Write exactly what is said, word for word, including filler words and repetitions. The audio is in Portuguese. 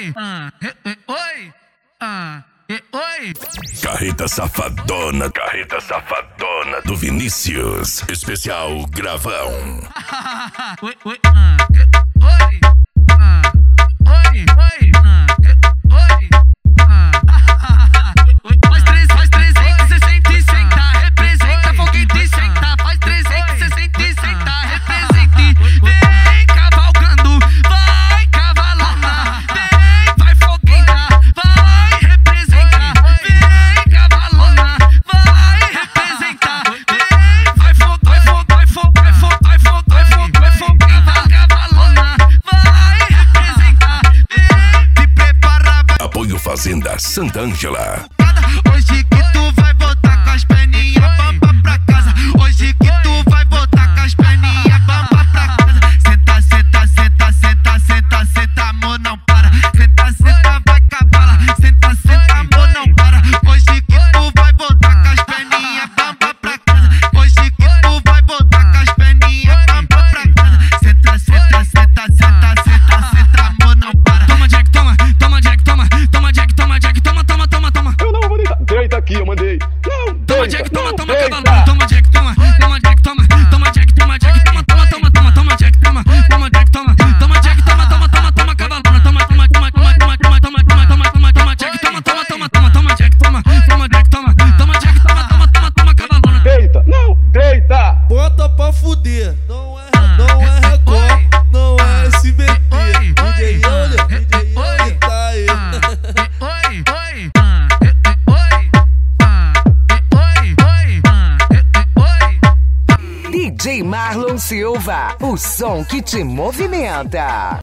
oi, ah, oi, ah, oi. Carreta Safadona, Carreta Safadona do Vinícius, especial Gravão. Oi, oi, ah, oi, ah, oi, oi, ah, oi, ah. Faz três, faz trezentos e sessenta e senta, representa foguete e senta. Faz trezentos e sessenta e senta, represente. Vem cavalgando, vai cavalona. Vem, vai foguenta, vai representa. Vem cavalona, vai representa. Vem, vai fogo, vai fogo, vai fogo, vai fogo, vai fogo, vai fogo, vai fogo, cavalona, vai representar. Vem, se prepara. Apoio Fazenda Santa Ângela. Hoje que tu vai voltar com as perninhas bamba pra casa. Hoje que tu vai voltar com as perninhas bamba pra casa. Senta, senta, senta, senta, senta, senta, amor não para. Senta, senta, vai cavala. Senta, senta, amor não para. Hoje que tu vai voltar com as perninhas bamba pra casa. Hoje que tu vai voltar com as perninhas bamba pra casa. Senta, senta, senta, senta, senta, senta, amor não para. Toma Jack, toma, toma Jack, toma, toma Jack, toma Jack, toma, toma, toma, toma. Eu não vou deitar. Deita aqui, eu mandei. Não, Toma deita, Jack, toma, não, toma, deita. cavalo. Toma Jack, toma, toma Jack, toma, toma Jack, toma Jack, toma, toma, toma, toma, toma Jack, toma, toma Jack, toma, toma Jack, toma, toma, toma, toma, cavalo. Toma, toma, toma, toma, toma, toma, toma, toma, toma, toma, toma Jack, toma, toma, toma, toma, toma Jack, toma, toma Jack, toma, toma Jack, toma, toma, toma, toma, cavalo. Deita, não, deita. Bota pra fuder, não é, não é Record, não é S B T. D J olha, D J olha, tá aí. Oi, oi, ah, oi, ah, oi, oi, ah, oi. D J Marlon Silva, o som que te movimenta.